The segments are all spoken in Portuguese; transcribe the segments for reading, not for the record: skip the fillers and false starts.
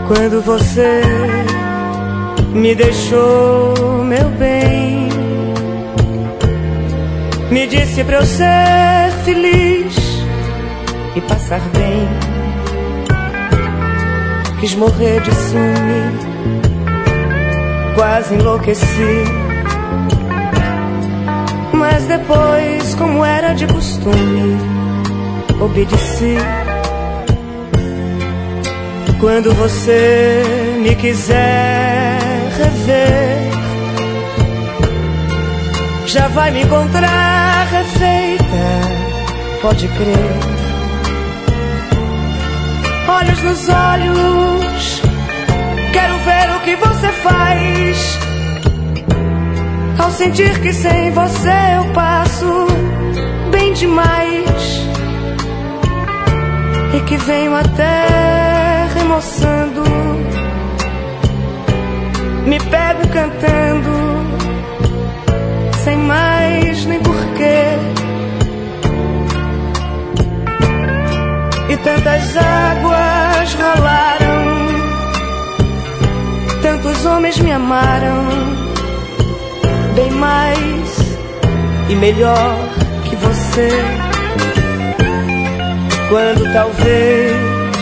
Quando você me deixou, meu bem, me disse pra eu ser feliz e passar bem. Quis morrer de ciúme, quase enlouqueci. Mas depois, como era de costume, obedeci. Quando você me quiser rever, já vai me encontrar refeita, pode crer. Olhos nos olhos, quero ver o que você faz. Ao sentir que sem você eu passo bem demais, e que venho até remoçando, me pego cantando, sem mais nem porquê. E tantas águas rolaram, tantos homens me amaram, bem mais e melhor que você. Quando talvez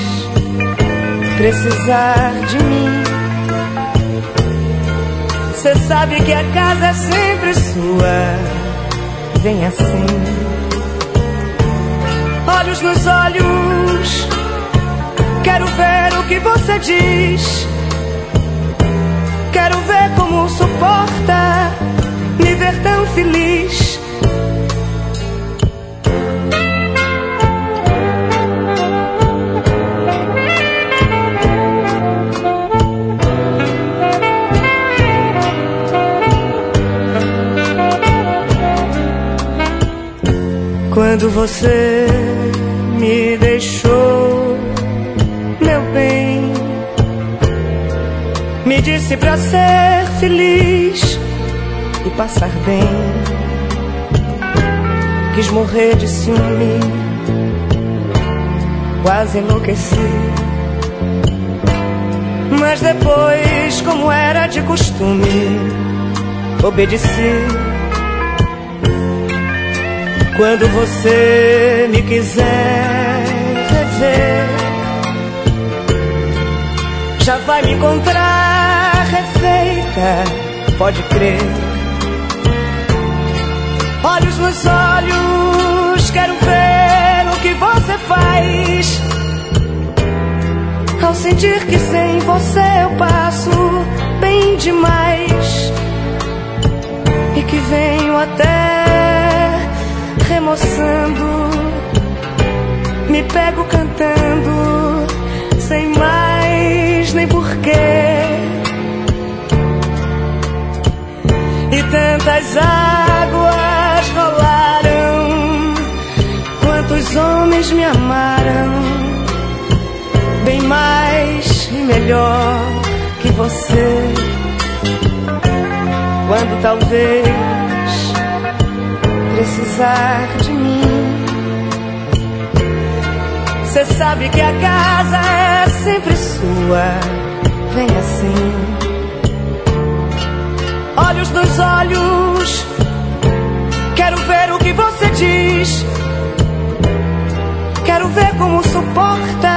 precisar de mim, cê sabe que a casa é sempre sua. Vem assim, olhos nos olhos, quero ver o que você diz. Quero ver como suporta me ver tão feliz. Quando você me deixou, meu bem, me disse pra ser feliz e passar bem. Quis morrer de ciúme, quase enlouqueci. Mas depois, como era de costume, obedeci. Quando você me quiser rever, já vai me encontrar refeita, pode crer. Olhos nos olhos, quero ver o que você faz. Ao sentir que sem você eu passo bem demais, e que venho até remoçando, me pego cantando, sem mais nem porquê. E tantas águas rolaram, quantos homens me amaram, bem mais e melhor que você. Quando talvez precisar de mim, cê sabe que a casa é sempre sua. Vem assim, olhos nos olhos, quero ver o que você diz. Quero ver como suporta